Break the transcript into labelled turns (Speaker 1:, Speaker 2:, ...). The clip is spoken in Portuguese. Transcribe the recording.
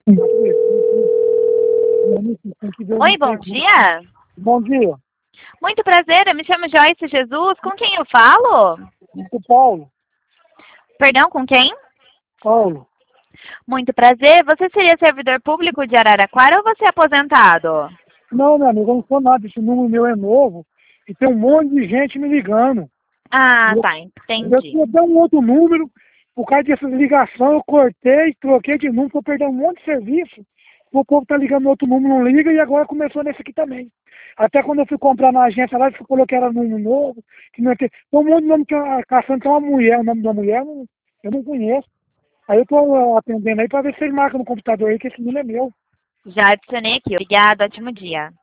Speaker 1: Oi, bom dia.
Speaker 2: Bom dia,
Speaker 1: Muito prazer, eu me chamo Joyce Jesus. Com quem eu falo?
Speaker 2: o Paulo.
Speaker 1: Perdão, com quem?
Speaker 2: Paulo.
Speaker 1: Muito prazer. Você seria servidor público de Araraquara ou você é aposentado?
Speaker 2: Não, meu amigo, eu não sou nada. Esse número meu é novo e tem um monte de gente me ligando.
Speaker 1: Ah,
Speaker 2: Eu,
Speaker 1: tá,
Speaker 2: eu
Speaker 1: entendi.
Speaker 2: tinha até um outro número, por causa dessa ligação, eu cortei, troquei de número, tô perdendo um monte de serviço. O povo tá ligando no outro número, não liga, e agora começou nesse aqui também. Até quando eu fui comprar na agência lá, eles falou que era número novo, que não ia ter. Tem um monte de nome que a caçando tem uma mulher, o nome da mulher eu não conheço. Aí eu tô atendendo aí pra ver se eles marcam no computador aí, que esse número é meu.
Speaker 1: Já adicionei aqui. Obrigada, ótimo dia.